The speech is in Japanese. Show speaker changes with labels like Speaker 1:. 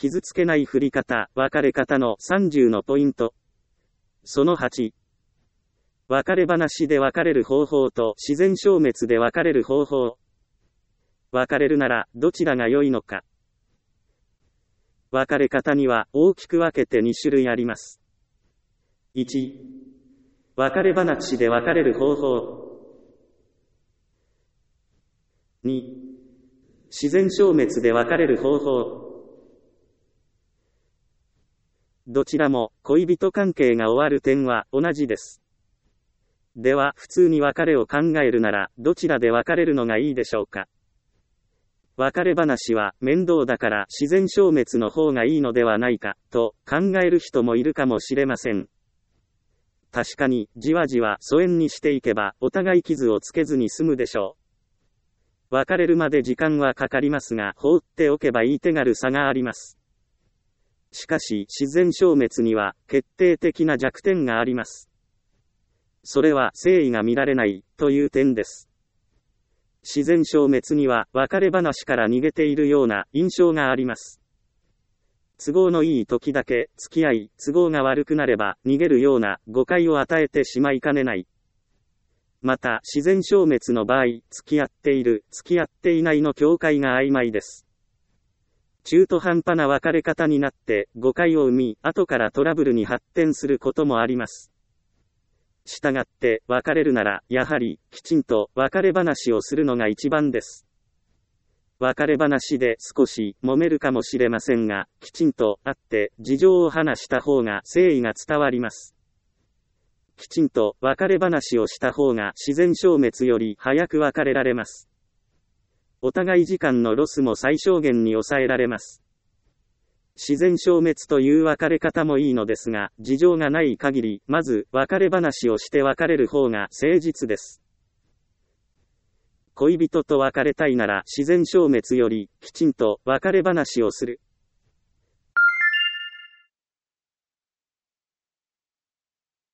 Speaker 1: 傷つけない振り方、別れ方の30のポイント。その8。別れ話で別れる方法と自然消滅で別れる方法。別れるならどちらが良いのか。別れ方には大きく分けて2種類あります。1、別れ話で別れる方法。2、自然消滅で別れる方法。どちらも恋人関係が終わる点は同じです。では、普通に別れを考えるなら、どちらで別れるのがいいでしょうか。別れ話は面倒だから自然消滅の方がいいのではないか、と考える人もいるかもしれません。確かに、じわじわ疎遠にしていけば、お互い傷をつけずに済むでしょう。別れるまで時間はかかりますが、放っておけばいい手軽さがあります。しかし、自然消滅には、決定的な弱点があります。それは、誠意が見られない、という点です。自然消滅には、別れ話から逃げているような印象があります。都合のいい時だけ付き合い、都合が悪くなれば逃げるような誤解を与えてしまいかねない。また、自然消滅の場合、付き合っている、付き合っていないの境界が曖昧です。中途半端な別れ方になって誤解を生み、後からトラブルに発展することもあります。したがって、別れるなら、やはり、きちんと別れ話をするのが一番です。別れ話で少し揉めるかもしれませんが、きちんと会って事情を話した方が誠意が伝わります。きちんと別れ話をした方が自然消滅より早く別れられます。お互い時間のロスも最小限に抑えられます。自然消滅という別れ方もいいのですが、事情がない限り、まず別れ話をして別れる方が誠実です。恋人と別れたいなら自然消滅よりきちんと別れ話をする。